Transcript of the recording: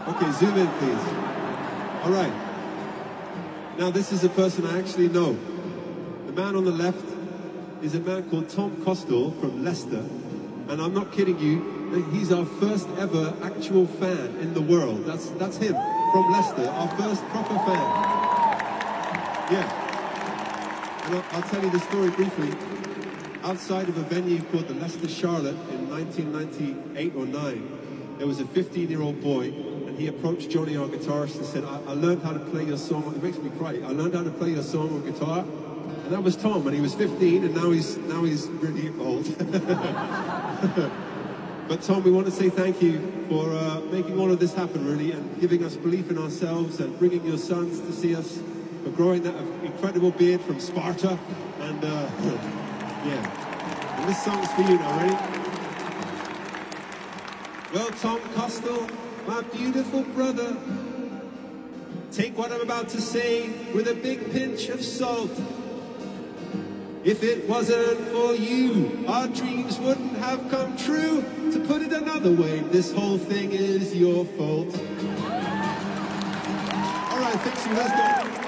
Okay, zoom in, please. All right. Now, this is a person I actually know. The man on the left is a man called Tom Costell from Leicester. And I'm not kidding you, he's our first ever actual fan in the world. That's him, from Leicester, our first proper fan. Yeah. And I'll tell you the story briefly. Outside of a venue called the Leicester Charlotte in 1998 or 9, there was a 15-year-old boy, and he approached Johnny, our guitarist, and said, I learned how to play your song. It makes me cry. I learned how to play your song on guitar. And that was Tom, and he was 15, and now he's really old. But Tom, we want to say thank you for making all of this happen, really, and giving us belief in ourselves, and bringing your sons to see us, for growing that incredible beard from Sparta, and yeah. And this song's for you now, ready? Well, Tom Costell, my beautiful brother, take what I'm about to say with a big pinch of salt. If it wasn't for you, our dreams wouldn't have come true. To put it another way, this whole thing is your fault. All right, thanks you, let's go.